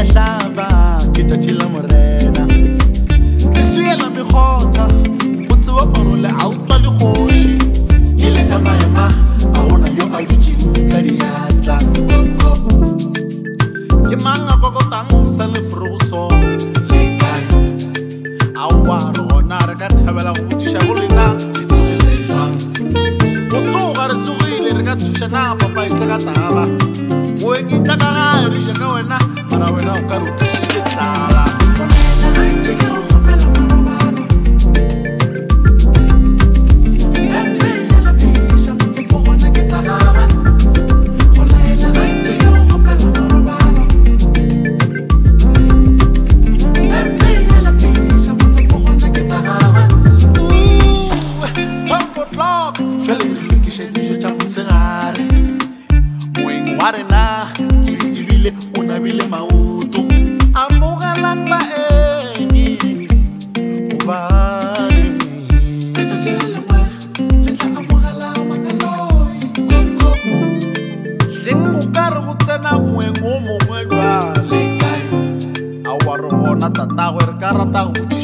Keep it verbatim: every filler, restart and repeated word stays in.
hlaba ke tšatši la morena re suela megotha botse wa parole a utlwa le kgoši ke le ka maema a gona yo a dutšeng ka diatla ke mang a kokotang sa leforogo sona le kae aowa re gona re ka thabela go botšiša go lena le tsogile jwang go tsoga re tsogile re ka thušana papa e tla ka taba moeng e tla ka gae re ja ka wena mara wena o ka re o tlišile tlala tata go re ka rata go